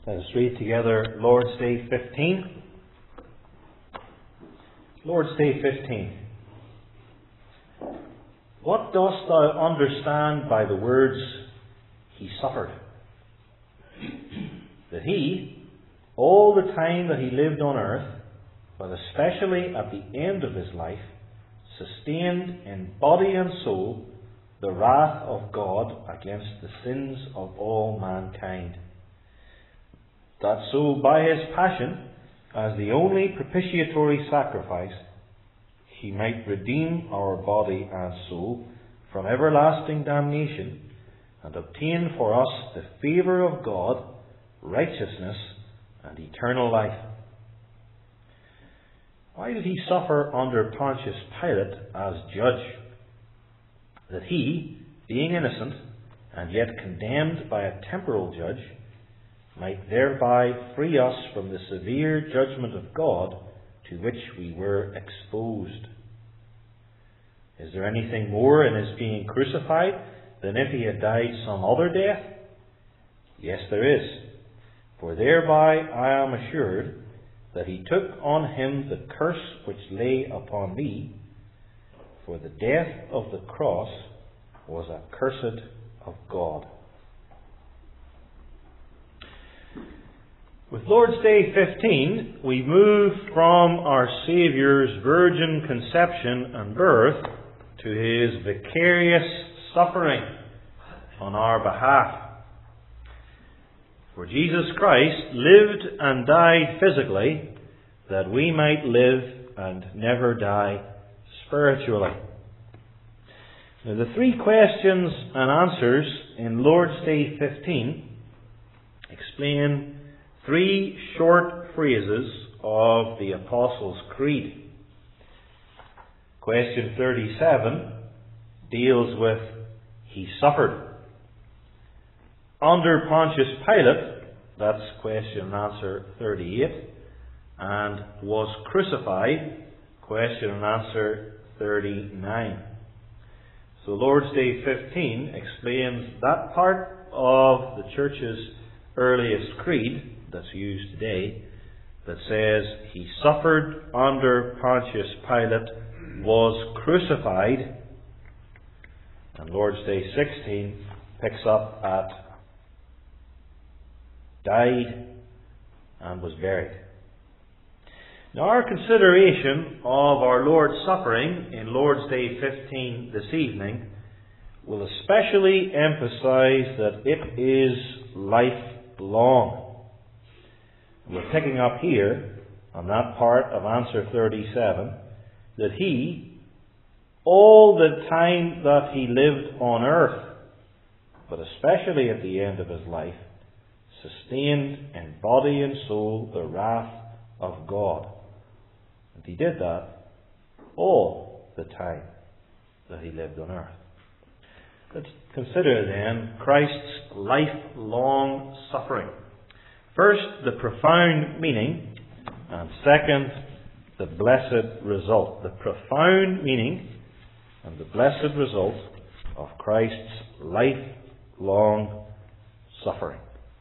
Let us read together Lord's Day 15. Lord's Day 15. What dost thou understand by the words, He suffered? That He, all the time that He lived on earth, but especially at the end of His life, sustained in body and soul the wrath of God against the sins of all mankind. That so by His passion, as the only propitiatory sacrifice, He might redeem our body and soul from everlasting damnation, and obtain for us the favour of God, righteousness, and eternal life. Why did He suffer under Pontius Pilate as judge? That He, being innocent, and yet condemned by a temporal judge, might thereby free us from the severe judgment of God to which we were exposed. Is there anything more in His being crucified than if He had died some other death? Yes, there is. For thereby I am assured that He took on Him the curse which lay upon me, for the death of the cross was accursed of God. With Lord's Day 15, we move from our Saviour's virgin conception and birth to His vicarious suffering on our behalf. For Jesus Christ lived and died physically that we might live and never die spiritually. Now, the three questions and answers in Lord's Day 15 explain three short phrases of the Apostles' Creed. Question 37 deals with He suffered. Under Pontius Pilate, that's question and answer 38, and was crucified, question and answer 39. So Lord's Day 15 explains that part of the Church's earliest creed that's used today, that says He suffered under Pontius Pilate, was crucified, and Lord's Day 16 picks up at died and was buried. Now, our consideration of our Lord's suffering in Lord's Day 15 this evening will especially emphasize that it is lifelong. We're picking up here on that part of answer 37 that He, all the time that He lived on earth, but especially at the end of His life, sustained in body and soul the wrath of God. And He did that all the time that He lived on earth. Let's consider then Christ's lifelong suffering. First, the profound meaning, and second, the blessed result. The profound meaning and the blessed result of Christ's lifelong suffering.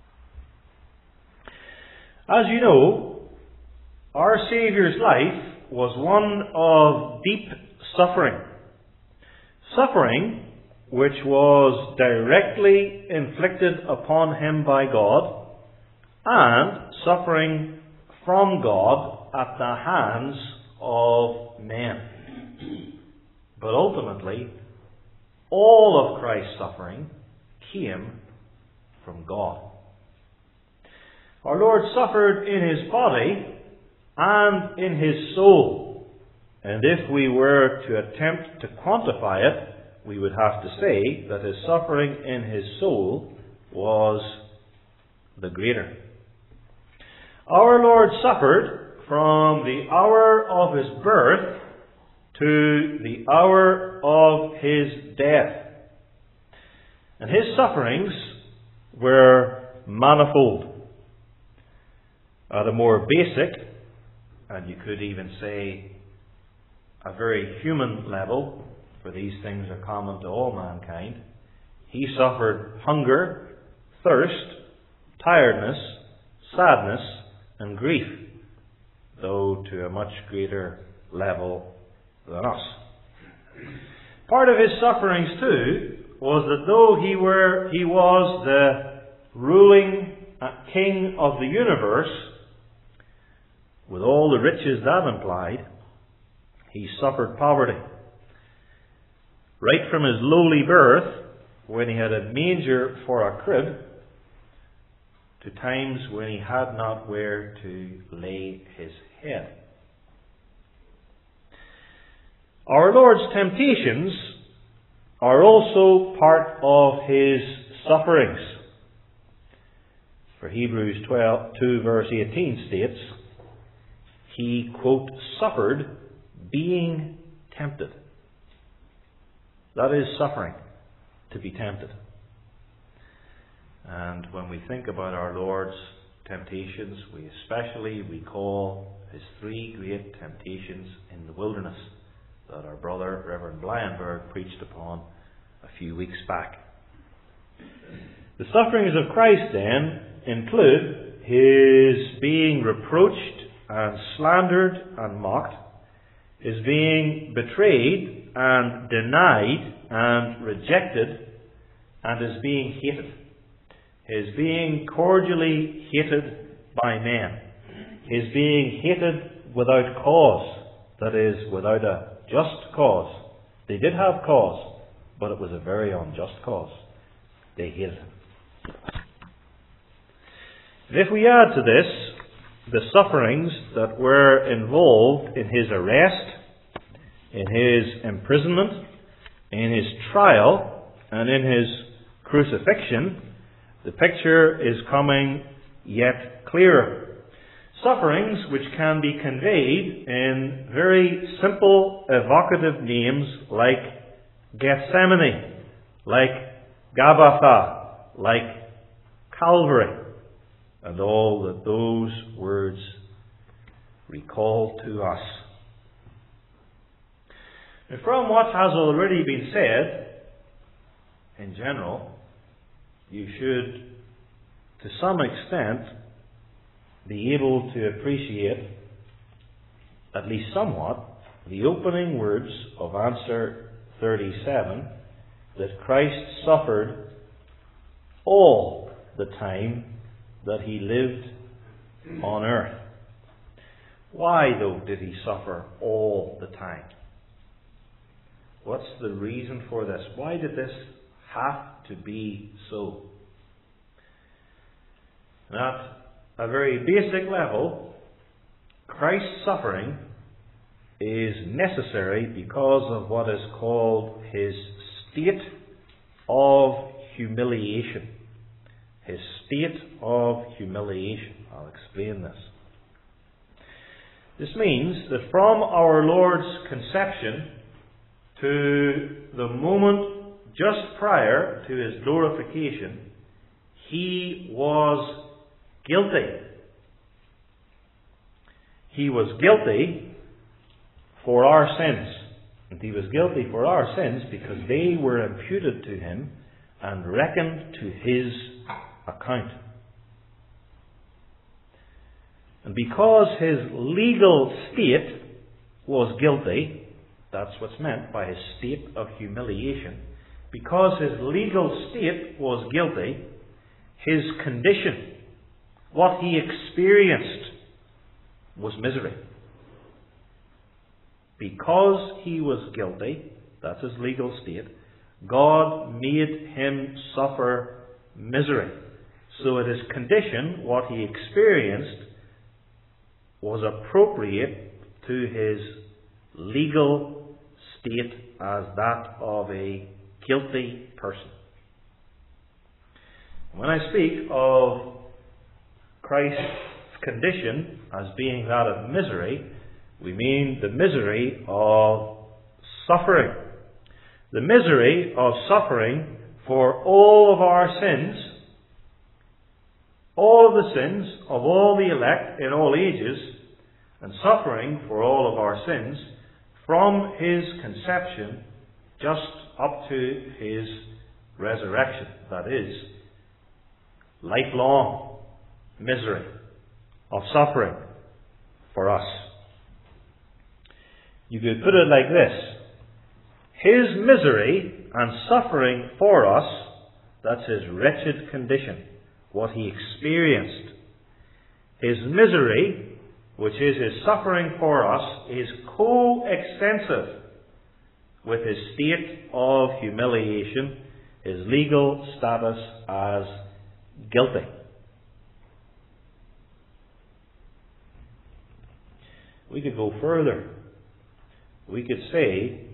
As you know, our Saviour's life was one of deep suffering. Suffering which was directly inflicted upon Him by God, and suffering from God at the hands of men. But ultimately, all of Christ's suffering came from God. Our Lord suffered in His body and in His soul. And if we were to attempt to quantify it, we would have to say that His suffering in His soul was the greater. Our Lord suffered from the hour of His birth to the hour of His death. And His sufferings were manifold. At a more basic, and you could even say a very human level, for these things are common to all mankind, He suffered hunger, thirst, tiredness, sadness and grief, though to a much greater level than us. Part of his sufferings too was that though he was the ruling king of the universe, with all the riches that implied, he suffered poverty. Right from his lowly birth, when he had a manger for a crib, to times when he had not where to lay his head. Our Lord's temptations are also part of his sufferings. For Hebrews 2 verse 18 states, he, quote, suffered being tempted. That is suffering, to be tempted. And when we think about our Lord's temptations, we especially recall his 3 great temptations in the wilderness that our brother Reverend Blyenberg preached upon a few weeks back. The sufferings of Christ then include his being reproached and slandered and mocked, his being betrayed and denied and rejected, and his being hated. His being cordially hated by men. His being hated without cause, that is, without a just cause. They did have cause, but it was a very unjust cause. They hated him. If we add to this the sufferings that were involved in his arrest, in his imprisonment, in his trial, and in his crucifixion, the picture is coming yet clearer. Sufferings which can be conveyed in very simple, evocative names like Gethsemane, like Gabbatha, like Calvary, and all that those words recall to us. And from what has already been said, in general, you should, to some extent, be able to appreciate, at least somewhat, the opening words of answer 37, that Christ suffered all the time that he lived on earth. Why, though, did he suffer all the time? What's the reason for this? Why did this have to be so? At a very basic level, Christ's suffering is necessary because of what is called his state of humiliation. His state of humiliation. I'll explain this. This means that from our Lord's conception to the moment just prior to his glorification, he was guilty. He was guilty for our sins. And he was guilty for our sins because they were imputed to him and reckoned to his account. And because his legal state was guilty, that's what's meant by his state of humiliation. Because his legal state was guilty, his condition, what he experienced, was misery. Because he was guilty, that's his legal state, God made him suffer misery. So at his condition, what he experienced was appropriate to his legal state as that of a guilty person. When I speak of Christ's condition as being that of misery, we mean the misery of suffering. The misery of suffering for all of our sins, all of the sins of all the elect in all ages, and suffering for all of our sins from his conception just up to his resurrection. That is, lifelong misery of suffering for us. You could put it like this: His misery and suffering for us, that's His wretched condition, what He experienced. His misery, which is His suffering for us, is coextensive with His state of humiliation, His legal status as guilty. We could go further. We could say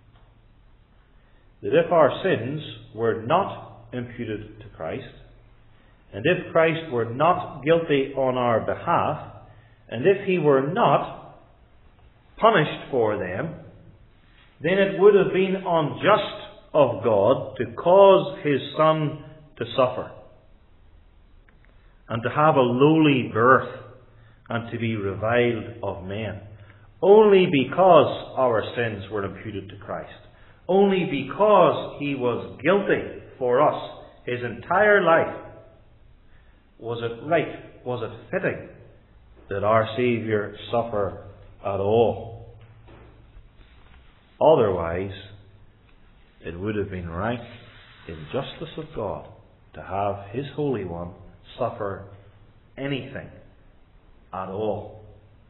that if our sins were not imputed to Christ, and if Christ were not guilty on our behalf, and if He were not punished for them, then it would have been unjust of God to cause His Son to suffer, and to have a lowly birth, and to be reviled of men, only because our sins were imputed to Christ, only because He was guilty for us His entire life. Was it right, was it fitting that our Saviour suffer at all? Otherwise, it would have been right in justice of God to have His Holy One suffer anything at all.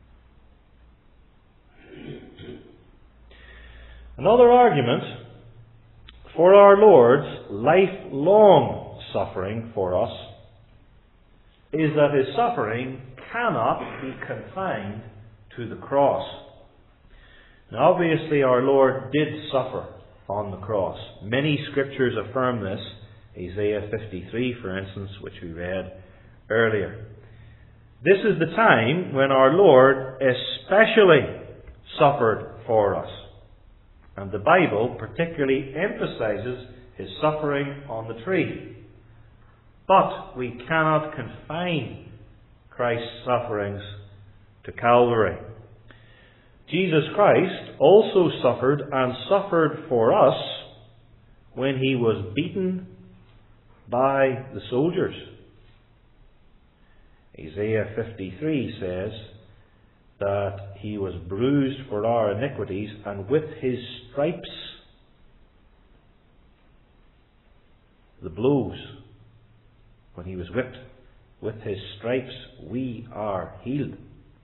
Another argument for our Lord's lifelong suffering for us is that His suffering cannot be confined to the cross. Now, obviously, our Lord did suffer on the cross. Many scriptures affirm this. Isaiah 53, for instance, which we read earlier. This is the time when our Lord especially suffered for us. And the Bible particularly emphasizes His suffering on the tree. But we cannot confine Christ's sufferings to Calvary. Jesus Christ also suffered, and suffered for us, when He was beaten by the soldiers. Isaiah 53 says that He was bruised for our iniquities, and with His stripes, the blows, when He was whipped, with His stripes we are healed.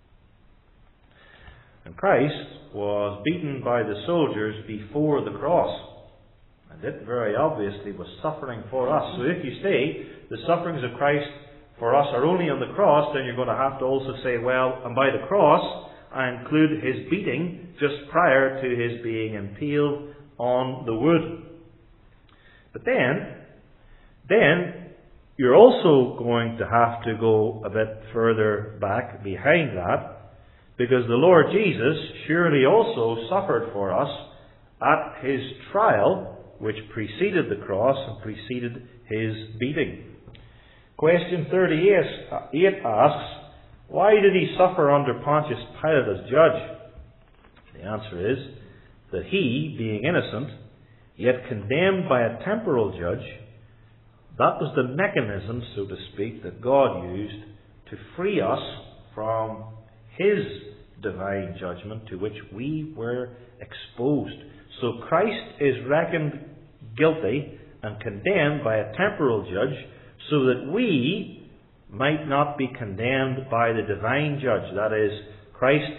And Christ was beaten by the soldiers before the cross, and it very obviously was suffering for us. So if you say the sufferings of Christ for us are only on the cross, then you're going to have to also say, well, and by the cross I include His beating just prior to His being impaled on the wood. But then you're also going to have to go a bit further back behind that, because the Lord Jesus surely also suffered for us at His trial, which preceded the cross and preceded His beating. Question 38 asks, why did He suffer under Pontius Pilate as judge? The answer is that He, being innocent, yet condemned by a temporal judge, that was the mechanism, so to speak, that God used to free us from His divine judgment to which we were exposed. So Christ is reckoned guilty and condemned by a temporal judge, so that we might not be condemned by the divine judge. That is, Christ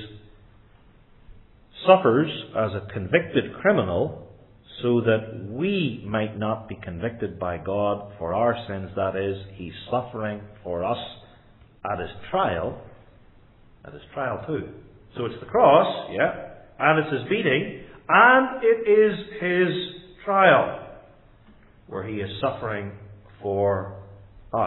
suffers as a convicted criminal, so that we might not be convicted by God for our sins. That is, He's suffering for us at His trial. At His trial too. So it's the cross, and it's His beating, and it is His trial, where He is suffering for us.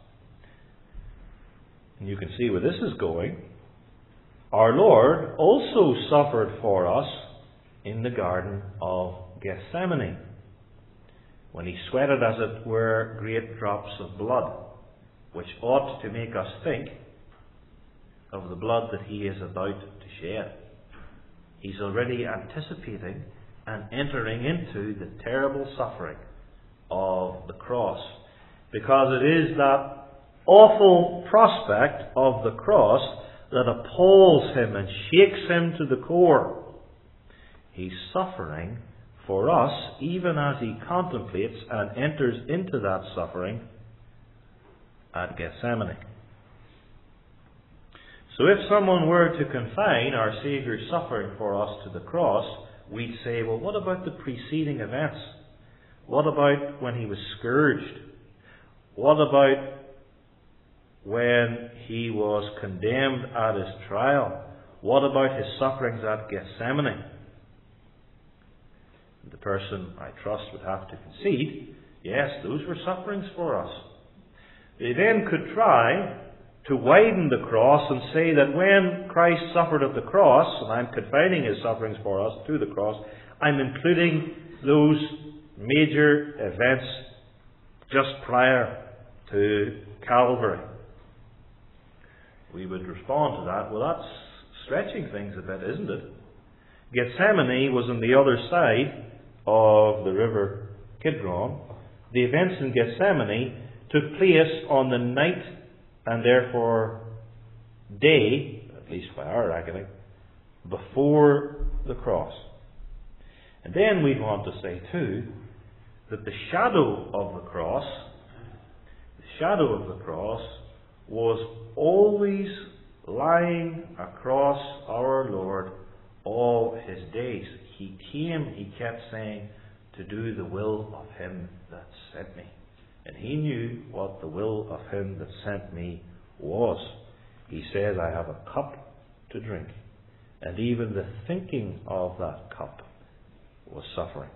And you can see where this is going. Our Lord also suffered for us in the Garden of Gethsemane, when He sweated, as it were, great drops of blood, which ought to make us think of the blood that He is about to shed. He's already anticipating and entering into the terrible suffering of the cross, because it is that awful prospect of the cross that appalls him and shakes him to the core. He's suffering for us even as he contemplates and enters into that suffering at Gethsemane. So if someone were to confine our Saviour's suffering for us to the cross, we'd say, well, what about the preceding events? What about when he was scourged? What about when he was condemned at his trial? What about his sufferings at Gethsemane? The person, I trust, would have to concede, yes, those were sufferings for us. They then could try to widen the cross and say that when Christ suffered at the cross, and I'm confining his sufferings for us to the cross, I'm including those major events just prior to Calvary. We would respond to that, well, that's stretching things a bit, isn't it? Gethsemane was on the other side of the river Kidron. The events in Gethsemane took place on the night and therefore day, at least by our reckoning, before the cross. And then we'd want to say too that the shadow of the cross was always lying across our Lord all his days. He came, he kept saying, to do the will of him that sent me. And he knew what the will of him that sent me was. He says, I have a cup to drink. And even the thinking of that cup was sufferings.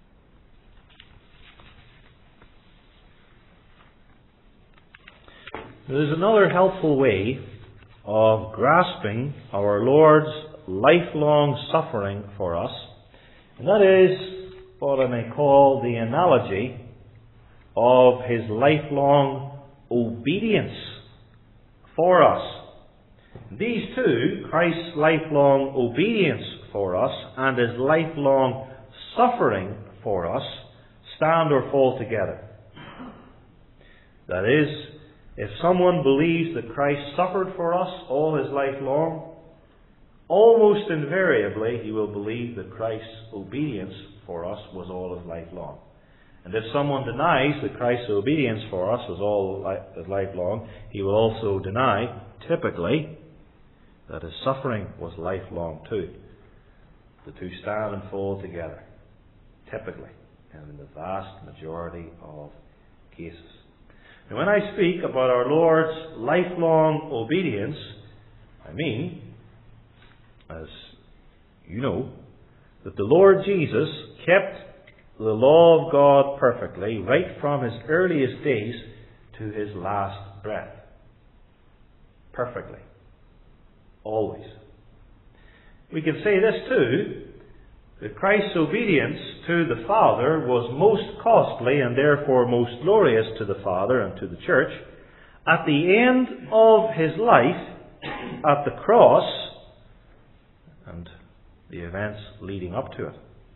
There's another helpful way of grasping our Lord's lifelong suffering for us, and that is what I may call the analogy of his lifelong obedience for us. These two, Christ's lifelong obedience for us and his lifelong suffering for us, stand or fall together. That is, if someone believes that Christ suffered for us all his life long, almost invariably he will believe that Christ's obedience for us was all his life long. And if someone denies that Christ's obedience for us was all his life long, he will also deny, typically, that his suffering was lifelong too. The two stand and fall together, typically, and in the vast majority of cases. Now, when I speak about our Lord's lifelong obedience, I mean, as you know, that the Lord Jesus kept the law of God perfectly right from his earliest days to his last breath. Perfectly. Always. We can say this too, that Christ's obedience to the Father was most costly and therefore most glorious to the Father and to the church at the end of his life at the cross and the events leading up to it.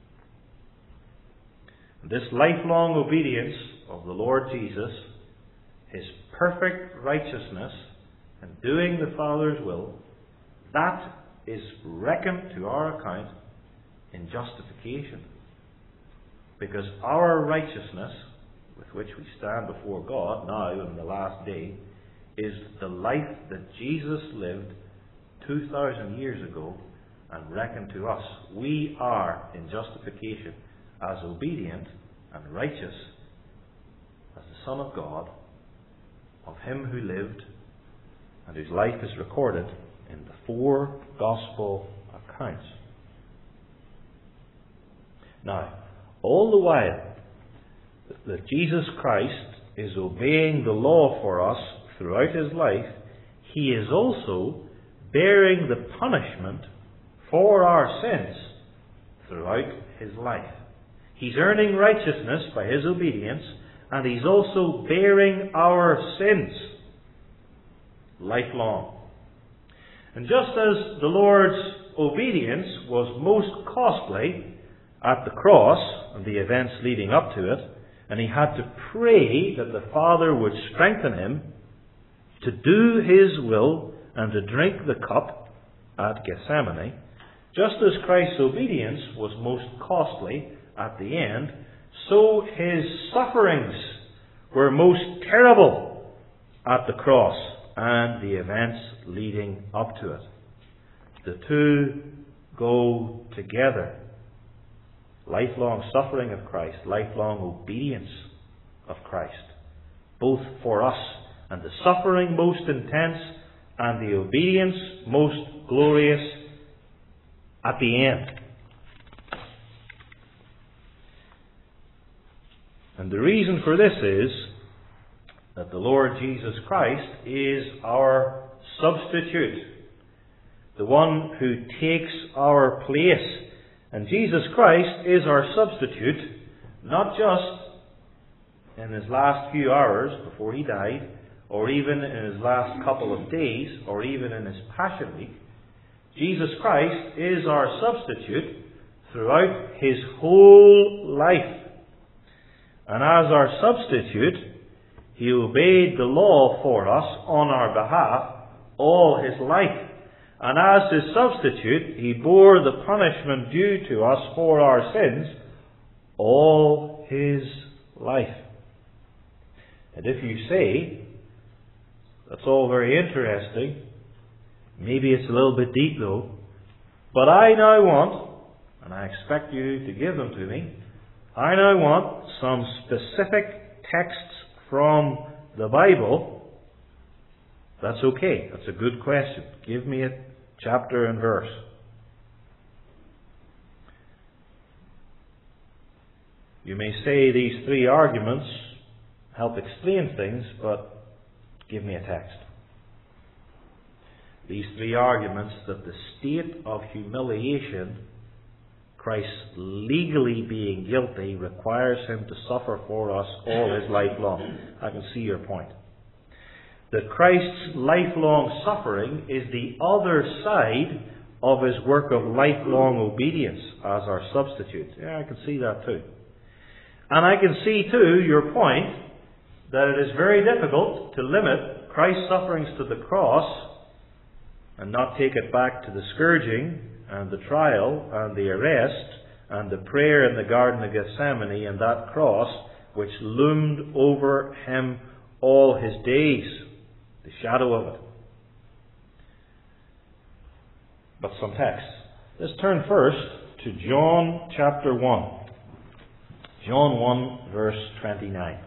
This lifelong obedience of the Lord Jesus, his perfect righteousness and doing the Father's will, that is reckoned to our account in justification. Because our righteousness, with which we stand before God now in the last day, is the life that Jesus lived 2,000 years ago and reckoned to us. We are in justification as obedient and righteous as the Son of God, of him who lived and whose life is recorded in the 4 Gospel accounts. Now, all the while that Jesus Christ is obeying the law for us throughout his life, he is also bearing the punishment for our sins throughout his life. He's earning righteousness by his obedience, and he's also bearing our sins lifelong. And just as the Lord's obedience was most costly at the cross and the events leading up to it, and he had to pray that the Father would strengthen him to do His will and to drink the cup at Gethsemane, just as Christ's obedience was most costly at the end, so His sufferings were most terrible at the cross and the events leading up to it. The two go together. Lifelong suffering of Christ, lifelong obedience of Christ, both for us, and the suffering most intense and the obedience most glorious at the end. And the reason for this is that the Lord Jesus Christ is our substitute, the one who takes our place. And Jesus Christ is our substitute, not just in His last few hours before He died, or even in His last couple of days, or even in His Passion Week. Jesus Christ is our substitute throughout His whole life. And as our substitute, He obeyed the law for us on our behalf all His life. And as His substitute, He bore the punishment due to us for our sins all His life. And if you say, that's all very interesting, maybe it's a little bit deep though, but I now want, and I expect you to give them to me, I now want some specific texts from the Bible. That's okay. That's a good question. Give me a chapter and verse. You may say these three arguments help explain things, but give me a text. These three arguments that the state of humiliation, Christ legally being guilty, requires Him to suffer for us all His life long. I can see your point. That Christ's lifelong suffering is the other side of His work of lifelong obedience as our substitute. Yeah, I can see that too. And I can see too your point that it is very difficult to limit Christ's sufferings to the cross and not take it back to the scourging and the trial and the arrest and the prayer in the Garden of Gethsemane and that cross which loomed over Him all His days, the shadow of it. But some texts. Let's turn first to John chapter 1. John 1 verse 29.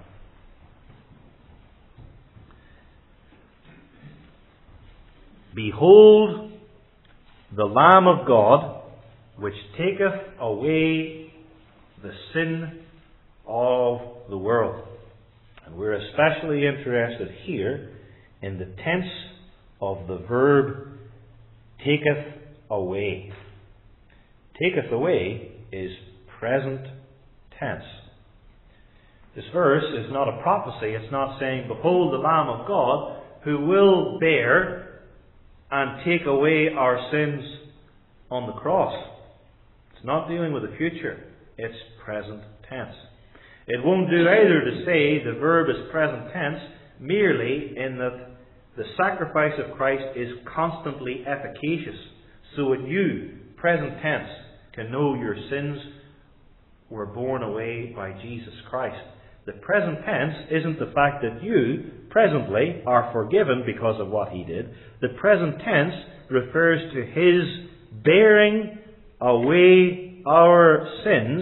Behold the Lamb of God, which taketh away the sin of the world. And we're especially interested here in the tense of the verb taketh away. Taketh away is present tense. This verse is not a prophecy. It's not saying, behold the Lamb of God who will bear and take away our sins on the cross. It's not dealing with the future. It's present tense. It won't do either to say the verb is present tense merely in that the sacrifice of Christ is constantly efficacious, so that you, present tense, can know your sins were borne away by Jesus Christ. The present tense isn't the fact that you, presently, are forgiven because of what He did. The present tense refers to His bearing away our sins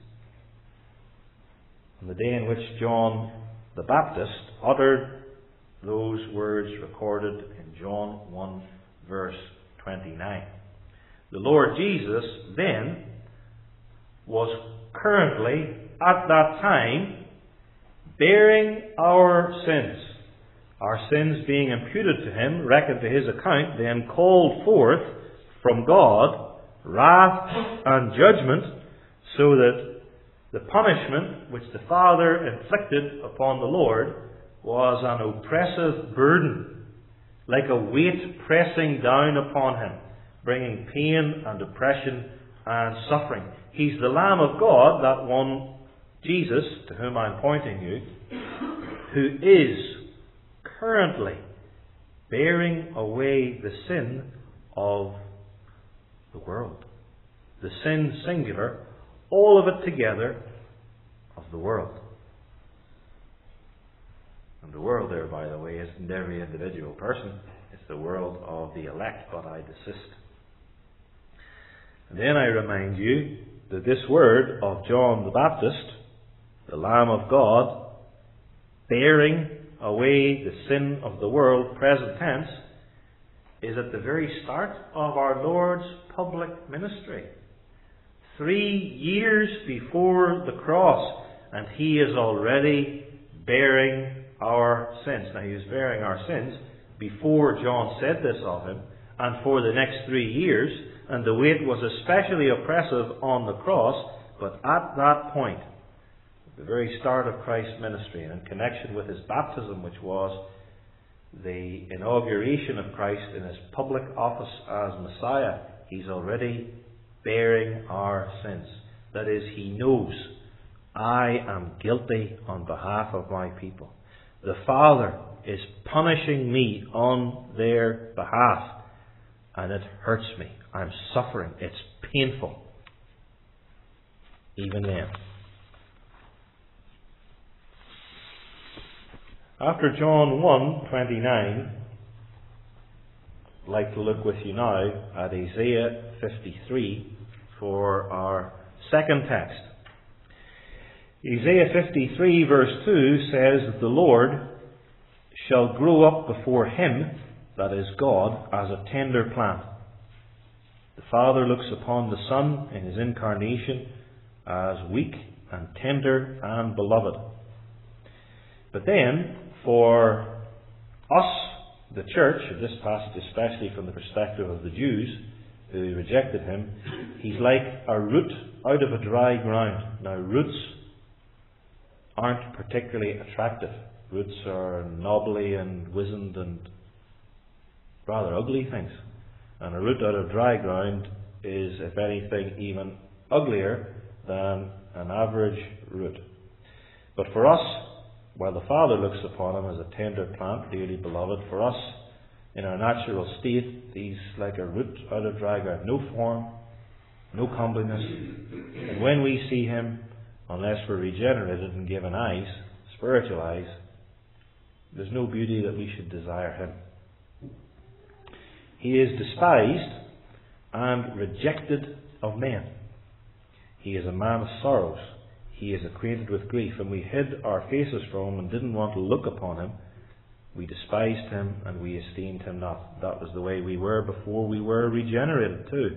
on the day in which John the Baptist uttered those words recorded in John 1 verse 29. The Lord Jesus then was currently, at that time, bearing our sins being imputed to Him, reckoned to His account, then called forth from God wrath and judgment, so that the punishment which the Father inflicted upon the Lord was an oppressive burden, like a weight pressing down upon Him, bringing pain and depression and suffering. He's the Lamb of God, that one, Jesus, to whom I'm pointing you, who is currently bearing away the sin of the world. The sin singular, all of it together, of the world. And the world there, by the way, isn't every individual person. It's the world of the elect, but I desist. And then I remind you that this word of John the Baptist, the Lamb of God, bearing away the sin of the world, present tense, is at the very start of our Lord's public ministry. 3 years before the cross, and He is already bearing our sins. Now, He was bearing our sins before John said this of Him, and for the next 3 years, and the weight was especially oppressive on the cross, but at that point, the very start of Christ's ministry, and in connection with His baptism, which was the inauguration of Christ in His public office as Messiah, He's already bearing our sins. That is, He knows, I am guilty on behalf of my people. The Father is punishing me on their behalf, and it hurts me. I'm suffering. It's painful. Even then. After John 1:29, I'd like to look with you now at Isaiah 53 for our second text. Isaiah 53 verse 2 says that the Lord shall grow up before Him, that is God, as a tender plant. The Father looks upon the Son in His incarnation as weak and tender and beloved. But then, for us, the church, in this passage especially from the perspective of the Jews who rejected Him, He's like a root out of a dry ground. Now, roots aren't particularly attractive. Roots are knobbly and wizened and rather ugly things. And a root out of dry ground is, if anything, even uglier than an average root. But for us, while the Father looks upon Him as a tender plant, dearly beloved, for us, in our natural state, He's like a root out of dry ground. No form, no comeliness. And when we see Him, unless we're regenerated and given eyes, spiritual eyes, there's no beauty that we should desire Him. He is despised and rejected of men. He is a man of sorrows. He is acquainted with grief. And we hid our faces from Him and didn't want to look upon Him. We despised Him and we esteemed Him not. That was the way we were before we were regenerated too.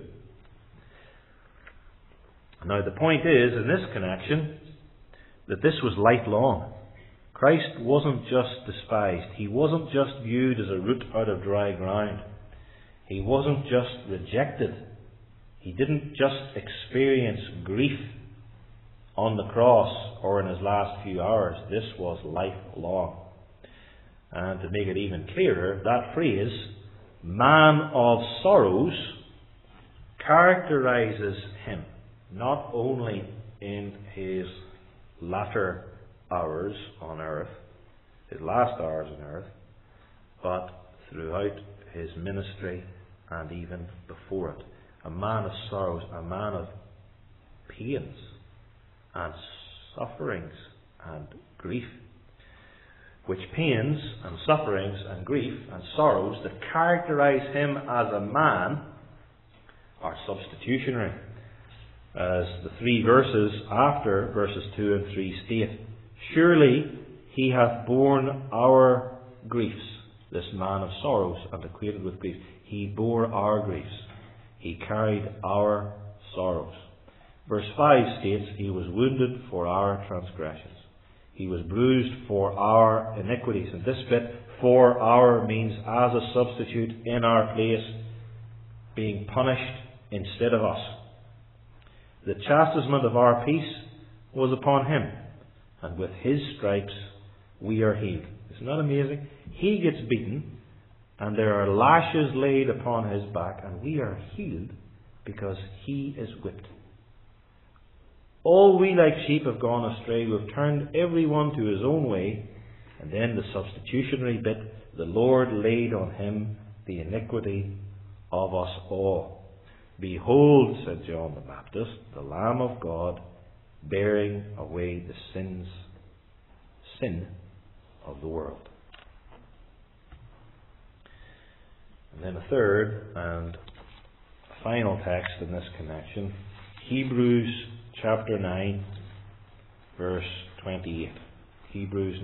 Now the point is, in this connection, that this was lifelong. Christ wasn't just despised. He wasn't just viewed as a root out of dry ground. He wasn't just rejected. He didn't just experience grief on the cross or in His last few hours. This was lifelong. And to make it even clearer, that phrase, man of sorrows, characterizes Him not only in His latter hours on earth, His last hours on earth, but throughout His ministry and even before it. A man of sorrows, a man of pains and sufferings and grief. Which pains and sufferings and grief and sorrows that characterize Him as a man are substitutionary. As the 3 verses after verses 2 and 3 state, surely He hath borne our griefs, this man of sorrows and acquainted with grief. He bore our griefs. He carried our sorrows. Verse 5 states, He was wounded for our transgressions. He was bruised for our iniquities. And this bit, for our, means as a substitute in our place, being punished instead of us. The chastisement of our peace was upon Him, and with His stripes we are healed. Isn't that amazing? He gets beaten, and there are lashes laid upon His back, and we are healed because He is whipped. All we like sheep have gone astray. We've turned every one to his own way. And then the substitutionary bit, the Lord laid on him the iniquity of us all. Behold, said John the Baptist, the Lamb of God, bearing away the sin of the world. And then a third and final text in this connection, Hebrews chapter 9, verse 28. Hebrews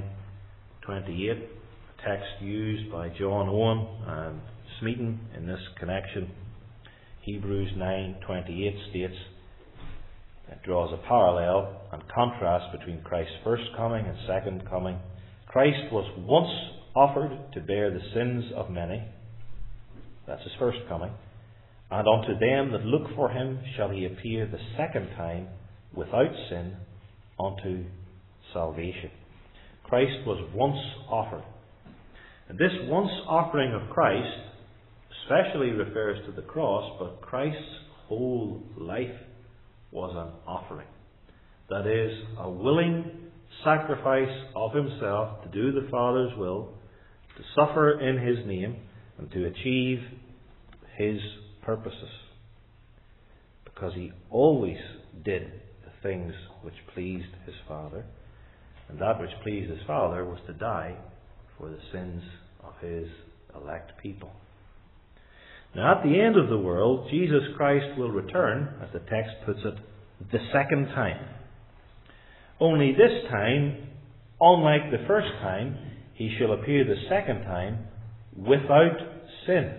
9:28, a text used by John Owen and Smeaton in this connection. Hebrews 9:28 states, it draws a parallel and contrast between Christ's first coming and second coming. Christ was once offered to bear the sins of many. That's his first coming. And unto them that look for him shall he appear the second time without sin unto salvation. Christ was once offered. And this once offering of Christ especially refers to the cross, but Christ's whole life was an offering. That is, a willing sacrifice of himself to do the Father's will, to suffer in his name, and to achieve his purposes. Because he always did the things which pleased his Father, and that which pleased his Father was to die for the sins of his elect people. Now, at the end of the world, Jesus Christ will return, as the text puts it, the second time. Only this time, unlike the first time, he shall appear the second time without sin.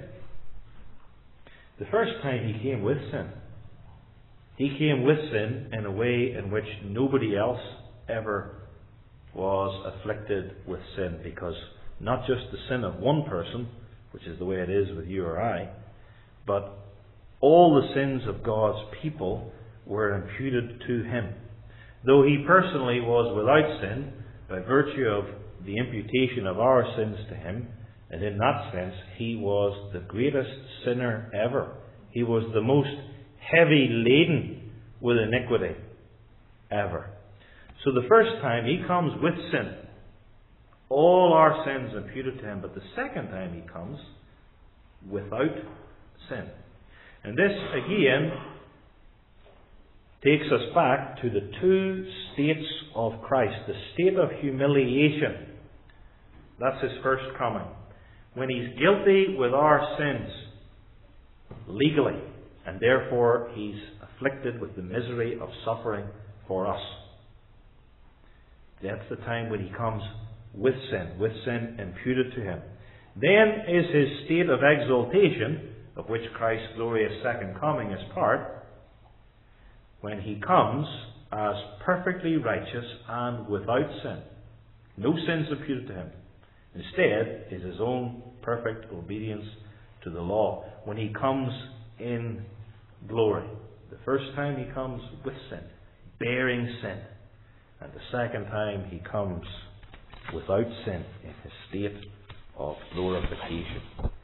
The first time he came with sin. He came with sin in a way in which nobody else ever was afflicted with sin, because not just the sin of one person, which is the way it is with you or I, but all the sins of God's people were imputed to him. Though he personally was without sin, by virtue of the imputation of our sins to him, and in that sense he was the greatest sinner ever. He was the most heavy laden with iniquity ever. So the first time he comes with sin, all our sins imputed to him, but the second time he comes without sin. And this again takes us back to the two states of Christ. The state of humiliation, that's his first coming, when he's guilty with our sins legally, and therefore he's afflicted with the misery of suffering for us. That's the time when he comes with sin imputed to him. Then is his state of exaltation, of which Christ's glorious second coming is part, when he comes as perfectly righteous and without sin. No sins imputed to him. Instead is his own perfect obedience to the law, when he comes in glory. The first time he comes with sin, bearing sin. And the second time he comes without sin in his state of glorification.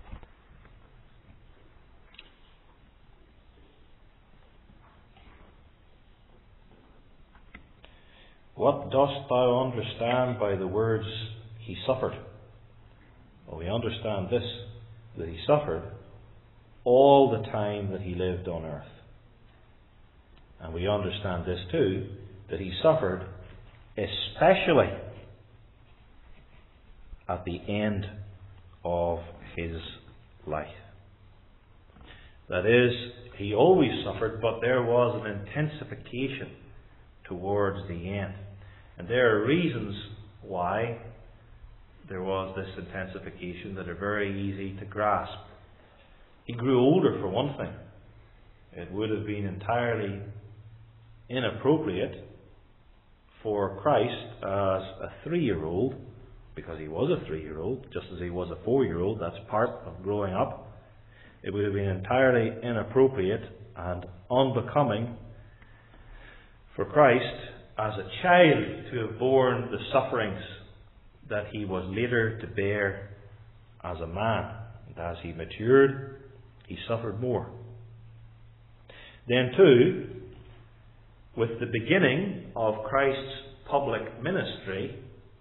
What dost thou understand by the words, he suffered? Well, we understand this, that he suffered all the time that he lived on earth. And we understand this too, that he suffered especially at the end of his life. That is, he always suffered, but there was an intensification towards the end. And there are reasons why there was this intensification that are very easy to grasp. He grew older, for one thing. It would have been entirely inappropriate for Christ as a 3-year-old, because he was a 3-year-old, just as he was a 4-year-old, that's part of growing up. It would have been entirely inappropriate and unbecoming for Christ as a child to have borne the sufferings that he was later to bear as a man. And as he matured, he suffered more. Then too, with the beginning of Christ's public ministry,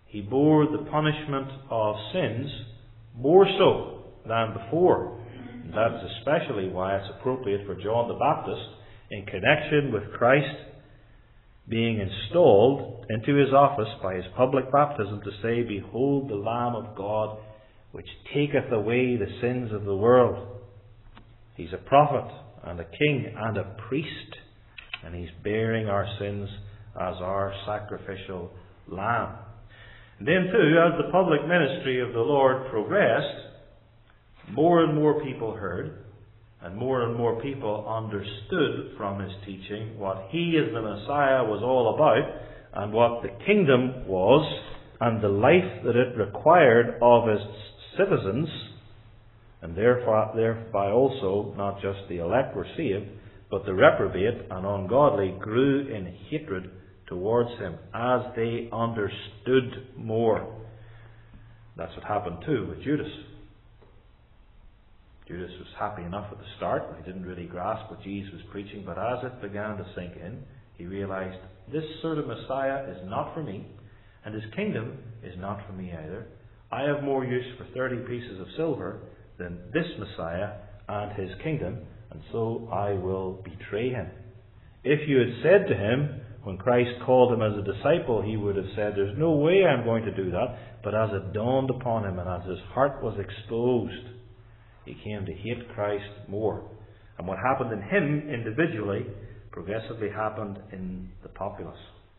He bore the punishment of sins more so than before. And that's especially why it's appropriate for John the Baptist, in connection with Christ being installed into his office by his public baptism, to say, "Behold the Lamb of God, which taketh away the sins of the world." He's a prophet and a king and a priest, and he's bearing our sins as our sacrificial lamb. And then too, as the public ministry of the Lord progressed, more and more people heard, and more people understood from his teaching what he as the Messiah was all about, and what the kingdom was, and the life that it required of its citizens, and thereby also not just the elect were saved, but the reprobate and ungodly grew in hatred towards him as they understood more. That's what happened too with Judas. Judas was happy enough at the start. He didn't really grasp what Jesus was preaching, but as it began to sink in, he realized, this sort of Messiah is not for me, and his kingdom is not for me either. I have more use for 30 pieces of silver than this Messiah and his kingdom, and so I will betray him. If you had said to him, when Christ called him as a disciple, he would have said, there's no way I'm going to do that. But as it dawned upon him, and as his heart was exposed, he came to hate Christ more. And what happened in him individually progressively happened in the populace.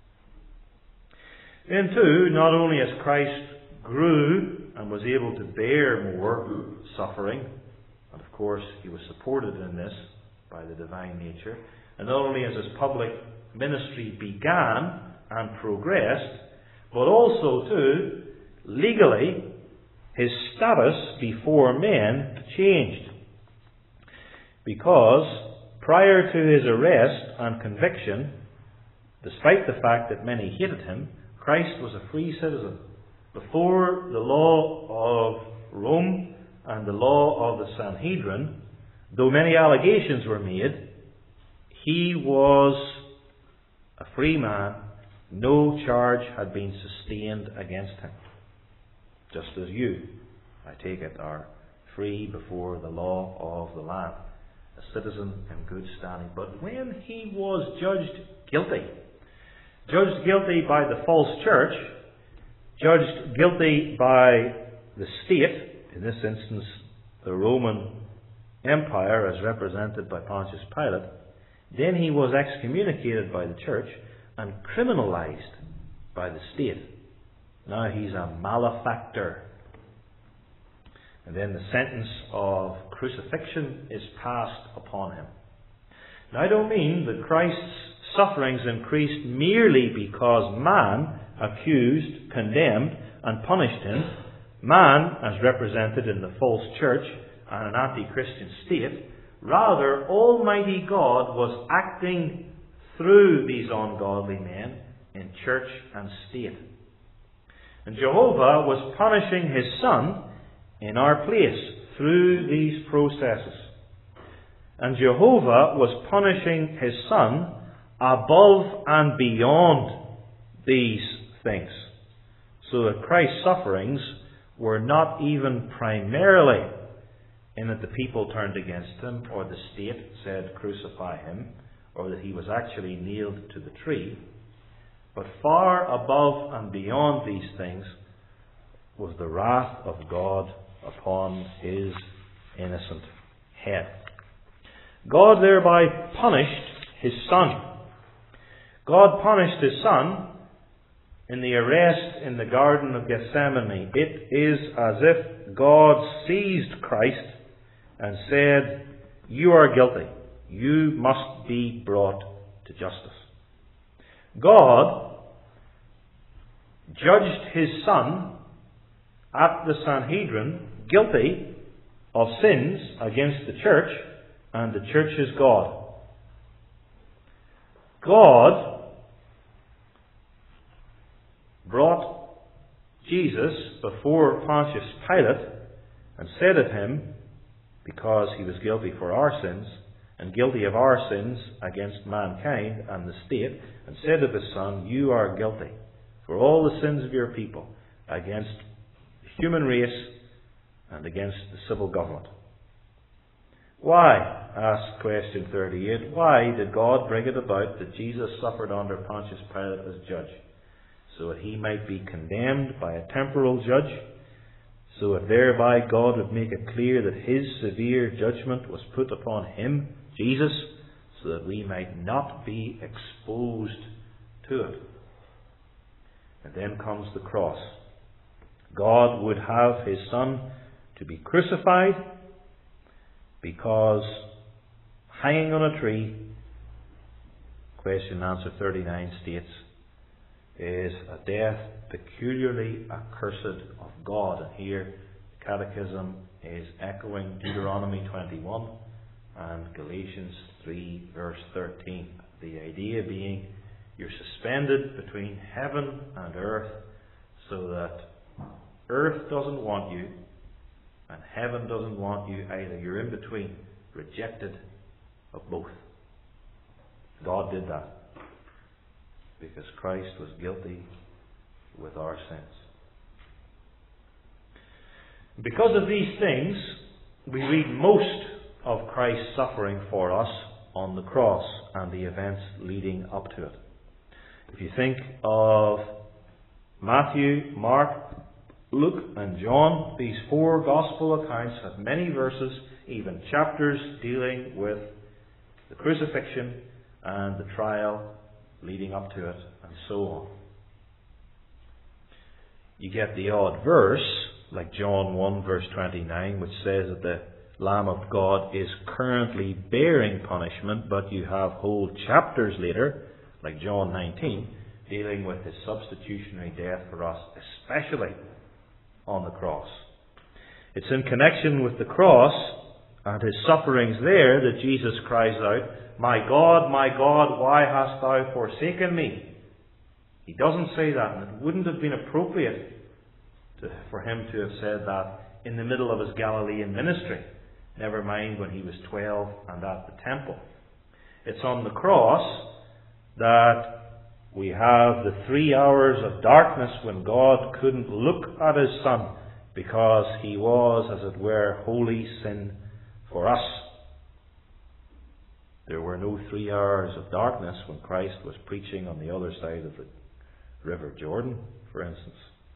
Then too, not only as Christ grew and was able to bear more suffering, and of course he was supported in this by the divine nature, and not only as his public ministry began and progressed, but also too, legally, his status before men changed. Because prior to his arrest and conviction, despite the fact that many hated him, Christ was a free citizen. Before the law of Rome and the law of the Sanhedrin, though many allegations were made, he was a free man. No charge had been sustained against him. Just as you, I take it, are free before the law of the land, a citizen in good standing. But when he was judged guilty by the false church, judged guilty by the state, in this instance the Roman Empire as represented by Pontius Pilate, then he was excommunicated by the church and criminalized by the state. Now he's a malefactor. And then the sentence of crucifixion is passed upon him. Now I don't mean that Christ's sufferings increased merely because man accused, condemned, and punished him. Man, as represented in the false church and an anti-Christian state. Rather, Almighty God was acting through these ungodly men in church and state. And Jehovah was punishing his Son in our place through these processes. And Jehovah was punishing his Son above and beyond these things. So that Christ's sufferings were not even primarily in that the people turned against him, or the state said crucify him, or that he was actually nailed to the tree. But far above and beyond these things was the wrath of God upon his innocent head. God thereby punished his Son. God punished his Son in the arrest in the Garden of Gethsemane. It is as if God seized Christ and said, you are guilty. You must be brought to justice. God judged his Son at the Sanhedrin guilty of sins against the church and the church's God. God brought Jesus before Pontius Pilate and said of him, because he was guilty for our sins and guilty of our sins against mankind and the state, and said of his Son, you are guilty for all the sins of your people, against the human race and against the civil government. Why, asks question 38, why did God bring it about that Jesus suffered under Pontius Pilate as judge? So that he might be condemned by a temporal judge, so that thereby God would make it clear that his severe judgment was put upon him, Jesus, so that we might not be exposed to it. And then comes the cross. God would have his Son to be crucified because hanging on a tree, question and answer 39 states, is a death peculiarly accursed of God. And here the Catechism is echoing Deuteronomy 21 and Galatians 3 verse 13. The idea being you're suspended between heaven and earth so that earth doesn't want you and heaven doesn't want you either. You're in between, rejected of both. God did that because Christ was guilty with our sins. Because of these things, we read most of Christ's suffering for us on the cross and the events leading up to it. If you think of Matthew, Mark, Luke and John, these four gospel accounts have many verses, even chapters dealing with the crucifixion and the trial leading up to it, and so on. You get the odd verse, like John 1 verse 29, which says that the Lamb of God is currently bearing punishment, but you have whole chapters later, like John 19, dealing with his substitutionary death for us, especially on the cross. It's in connection with the cross and his sufferings there that Jesus cries out, my God, why hast thou forsaken me? He doesn't say that, and it wouldn't have been appropriate for him to have said that in the middle of his Galilean ministry, never mind when he was 12 and at the temple. It's on the cross that we have the 3 hours of darkness when God couldn't look at his Son because he was, as it were, holy sin for us. There were no 3 hours of darkness when Christ was preaching on the other side of the River Jordan, for instance.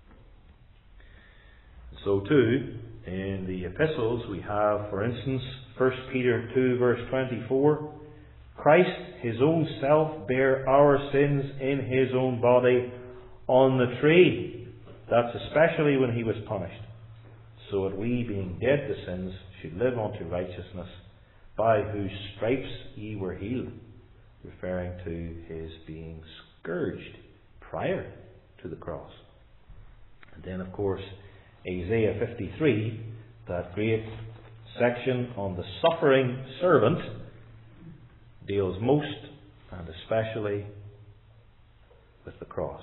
So too, in the epistles we have, for instance, 1 Peter 2 verse 24, Christ, his own self, bare our sins in his own body on the tree. That's especially when he was punished, so that we, being dead to sins, should live unto righteousness, by whose stripes ye were healed, referring to his being scourged prior to the cross. And then, of course, Isaiah 53, that great section on the suffering servant, deals most and especially with the cross.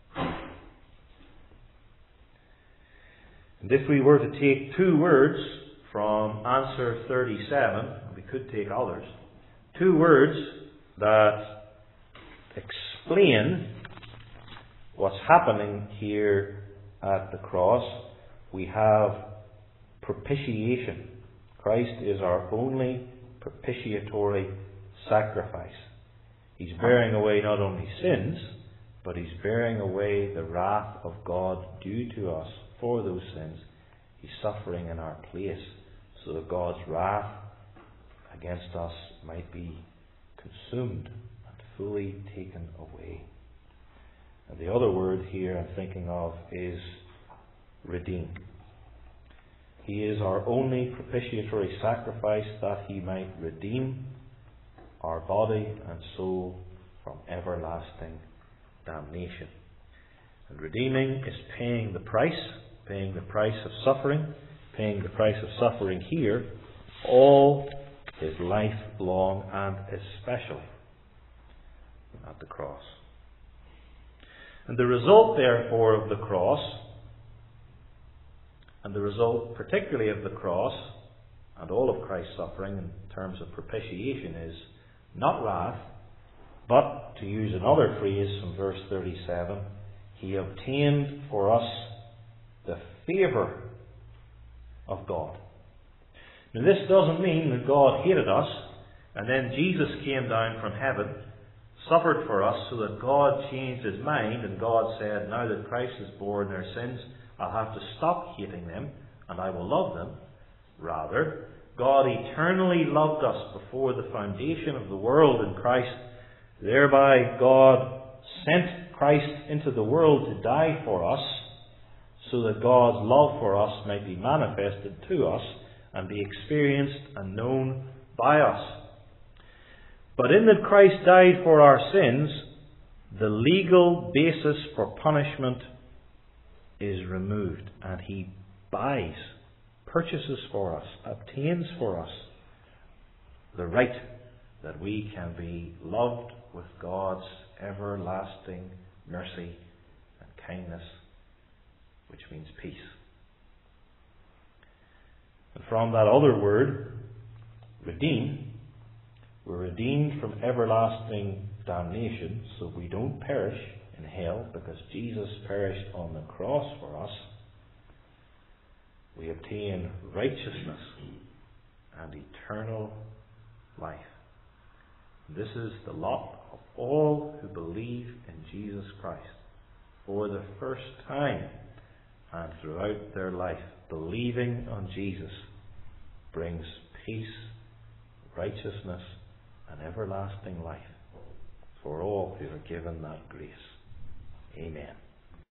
And if we were to take 2 words from answer 37, we could take others, 2 words that explain what's happening here at the cross, we have propitiation. Christ is our only propitiatory sacrifice. He's bearing away not only sins, but he's bearing away the wrath of God due to us for those sins. He's suffering in our place so that God's wrath against us might be consumed and fully taken away. And the other word here I'm thinking of is redeemed. He is our only propitiatory sacrifice that he might redeem our body and soul from everlasting damnation. And redeeming is paying the price of suffering, paying the price of suffering here, all his life long and especially at the cross. And the result, therefore, of the cross, and the result particularly of the cross and all of Christ's suffering in terms of propitiation is not wrath, but, to use another phrase from verse 37, he obtained for us the favour of God. Now this doesn't mean that God hated us, and then Jesus came down from heaven, suffered for us, so that God changed his mind, and God said, now that Christ has borne their sins, I'll have to stop hating them, and I will love them. Rather, God eternally loved us before the foundation of the world in Christ. Thereby God sent Christ into the world to die for us, so that God's love for us might be manifested to us and be experienced and known by us. But in that Christ died for our sins, the legal basis for punishment is removed, and he purchases for us, obtains for us the right that we can be loved with God's everlasting mercy and kindness, which means peace. And from that other word, redeem, we're redeemed from everlasting damnation, so we don't perish in hell because Jesus perished on the cross for us. We obtain righteousness and eternal life. This is the lot of all who believe in Jesus Christ for the first time and throughout their life. Believing on Jesus brings peace, righteousness, and everlasting life for all who are given that grace. Amen.